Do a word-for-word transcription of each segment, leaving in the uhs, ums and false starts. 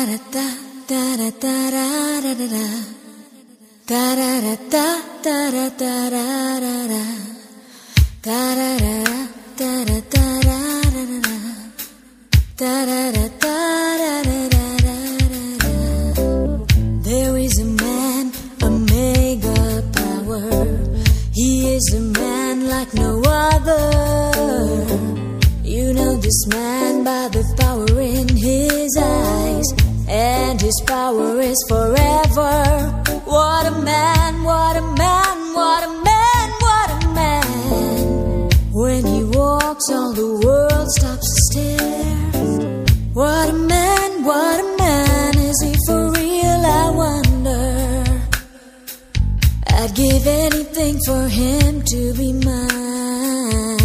There is a man, a mega power. He is a man like no other. You know this man by the power in his eyes, and his power is forever. What a man, what a man, what a man, what a man. When he walks, all the world stops to stare. What a man, what a man. Is he for real, I wonder. I'd give anything for him to be mine.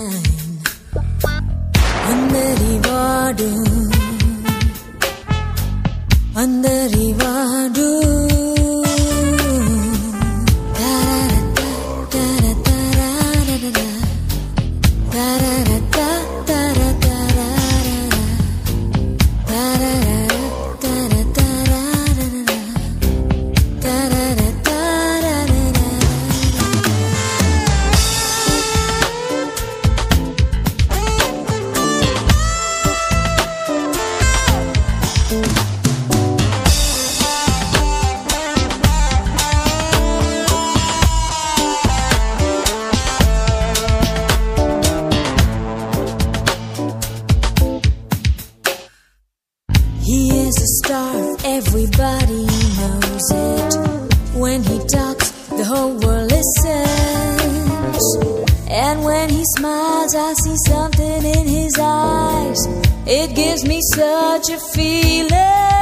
Andari vaadu, andari vaadu. He is a star, everybody knows it. When he talks, the whole world listens. And when he smiles, I see something in his eyes. It gives me such a feeling.